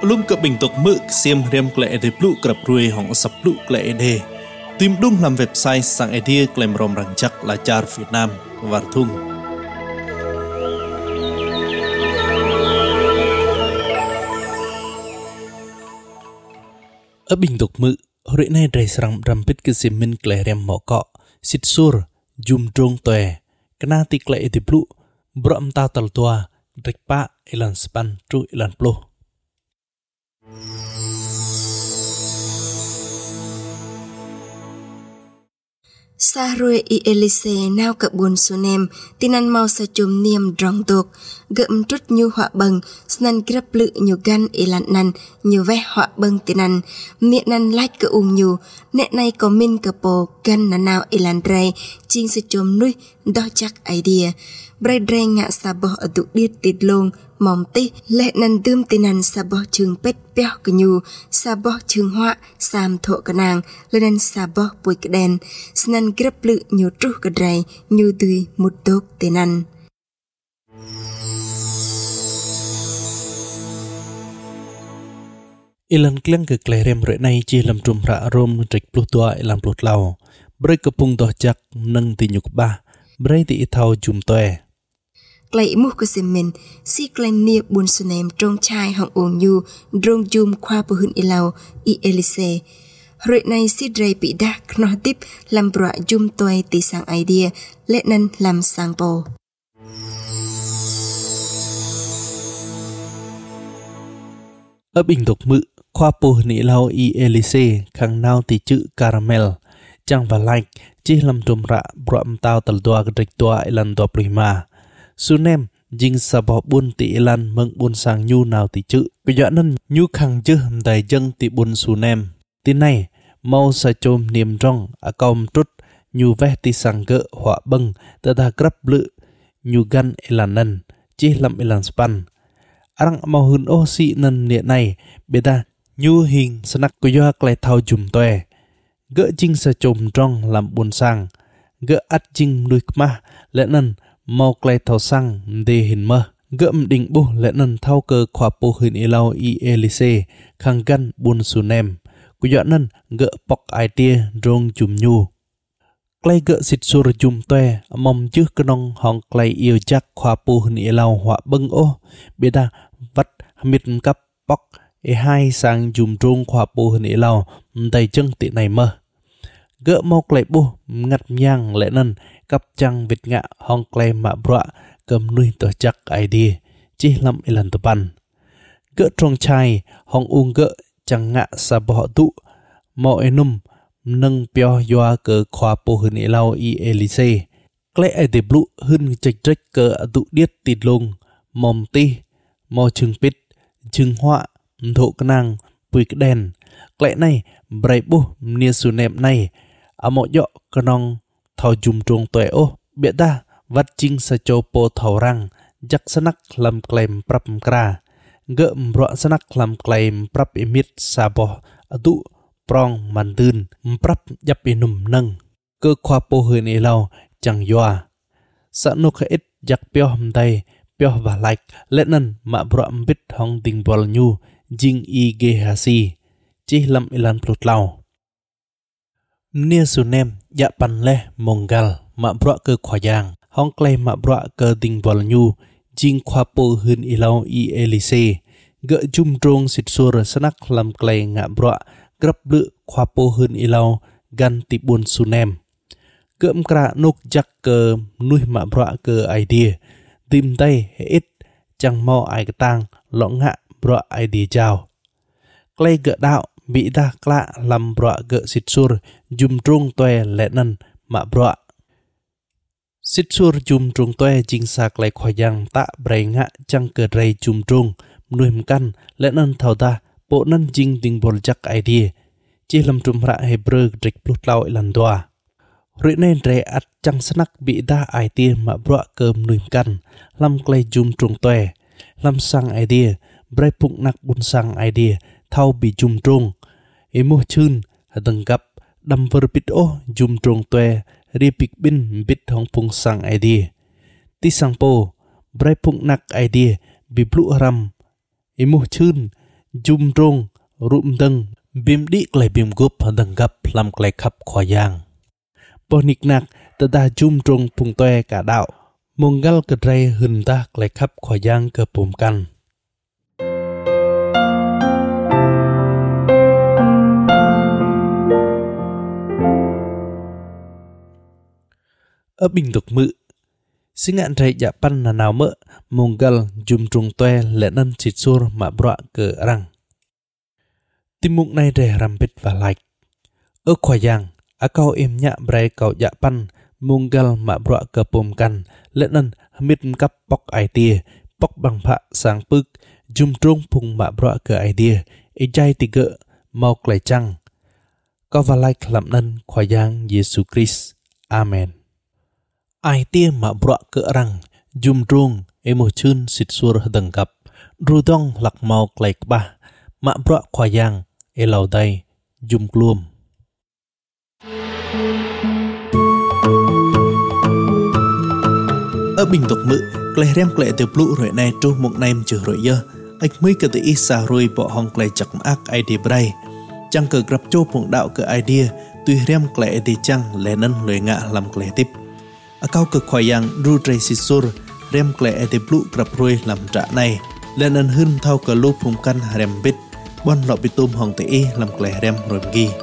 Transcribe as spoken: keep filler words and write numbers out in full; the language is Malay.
lum ke bentuk mực xiêm rem kle ede plu krap ruồi hong sập plu kle ede tìm đúng làm website sang idea klem rom rang chắc là char Việt Nam var thung ở bình tục mực hồi nay đầy sẵn rằm bít cái xiêm min kle rem mỏ cọ xịt sur zoom trong tòe kena ti kle ede plu brom ta tal tua rek pa ilan span tru ilan plu Sa ruồi y Elise nao cập buồn sunem tinan mau sa chum niam drong tok gậm trút như họa bâng snan grab lự nhiều gan ilan nan nhiều ve họa bâng tinan miệng nan like ke ung nhiều nè này có min ke po gan na nào ilan dray ching sa chum nuôi đo chắc idea bray dray ngạ sa bo ở tụ điết tịt lông mỏng tê lệ nan đơm tinan sa bo trường pet peo ke nhu sa bo trường họa sam thọ ke nàng lên sa bo bùi ke đen snan grab lự nhiều tru ke dray như tùy một tốc tinan ilan kleng ke klerem re nai chi lam trum ra rom trek plu tua ilan plu lau brei kapung doh jak nang ti nyuk ba brei ti thau jum toe klei mu ko semen si klem nia bun sunem trong chai hong ong nyu drong jum khoa po hun ilau i Elise re nai si drei pi da kno tip lam bra jum toe ti sang idea le nan lam sang po ở bình tục mự khoa po ni lau i Elise khang nao ti chữ caramel chang và like chi lam trum ra brom tao tal doa grek tua ilan do prima sunem jing sabo bun ti ilan meng bun sang nyu nào ti chữ bây giờ nên nyu khang chữ đầy dân ti bun sunem tin này mau sa chôm niềm trong a com trút nyu ve ti sang gỡ họa bâng ta ta grab lự nyu gan ilan nan chi lam ilan span arang mau hun o si nan nệ này beta nhu hình snack của yo klei thau jum toe gỡ jing sa chôm trong làm bun sang gỡ at jing nuôi ma lệ nan mau klei thau sang de hin mơ gỡm định bu lệ nan thau cơ khoa po hin ilau i Elise khang gan bun sunem của yo nan gỡ pok idea drong jum nyu klei gỡ sit sur jum toe mom chứ knong hong klei yêu chắc khoa po hin ilau họa bâng ô beta vắt mít cắp pok e hai sang jum trong khoa po hin ilau đầy chân tị này mơ gỡ mau klei bu ngặt nhang lệ nan cắp chăng vịt ngạ hong klei mạ bọa cầm nuôi tờ chắc idea chi lam ilan tapan gỡ trong chai hong ung gỡ chăng ngạ sa bỏ tụ mau enum nâng pio yoa cơ khoa po hin ilau i Elise klei ai de blu hun chạch trách cơ tụ điết tịt lông mom ti mau chừng pít chừng họa thụ cái nàng bùi cái đèn klei này bray bu nia su nệm này à một dọ cái nong thao jum trong toe ô biết ta vắt ching sa cho po thao răng chắc sanak làm claim prap kra gỡ bro sanak làm claim prap emit sa bo adu prong mandun prap yap inum nang cơ khoa po hơn e lau chẳng yoa sa no kha it jak pyo hum dai pyo và like let nan ma bro bit hong ding bol nyu jing i ge hasi chi lam ilan plot lau nia sunem ya pan le mongal ma bro cơ khoa yang hong klei ma bro cơ ding bol nyu jing khoa po hun ilau i Elise gỡ jum trong sit sur sanak lam klei ngạ bro grab lự khoa po hun ilau gan ti bun sunem gỡm kra nuk jak cơ nuôi ma bro cơ idea tim tay ít chẳng mau ai tang lọ ngạ bro idea chào klei gỡ đạo bị ta kla lam bro gỡ sit sur jum trong toe lệ nan ma bro sit sur jum trong toe jing sa klei khoa yang ta bray ngạ chang cơ ray jum trong nuôi căn lệ nan thau ta bộ nan jing ding bol jak idea chi lam trum ra hebrew trek plut lau ilan doa rồi nên re at chang snack bị ta idea ma bro cơm nuôi căn lam klei jum trong toe lam sang idea bray pung nak bun sang idea thau bị jum trong emo chun từng cặp đâm vơ bít ô jum trong toe ri pik bin bit hong pung sang idea ti sang po bray pung nak idea bị blu ram emo chun Jum rong rum deng bim di klai bim gup deng gap lam klai khap khoyang. Ponik nak tada jum rong pung toe cả đạo. Monggal kedrai hun ta klai khap khoyang ke pum kan. Ở bình tục mự sinh ngạn rây dạ pan là nào mỡ Monggal jum trung toe lệ nân chít sur mà bọa cờ răng. Tim mục này rè rằm bít và lạch. Ở khoa giang, á cao em nhạ bray cao dạ pan Monggal mà bọa cờ pôm căn lệ nân mít cắp bóc ai tia bóc bằng phạ sang bức jum trung phung mà bọa cờ ai tia ý chay tì gỡ mau clay chăng. Có và lạch làm nân khoa giang Giêsu Christ. Amen. Ai tia mà bọa cỡ răng jum trung emo chun sit sur deng gap ru dong lak mau klai ba ma bọa khoa giang e lau dai jum klum. Ở bình tục mự klai rem klai te plu rồi này tru mục naim chư rồi dơ ách mới cái tự sa rồi bỏ hong klai chak ác ai đi bray chẳng cờ grab cho phụng đạo cờ idea tuy rem klai te chăng lẽ nân lời ngạ làm klai tiếp. Ở cao cực khoai yang ru tray sisur rem klai ete plu grab roi làm trả này lên ân hưng thao cờ lô phung căn rem bít bon lọ bị tôm hong te làm klai rem rồi gi.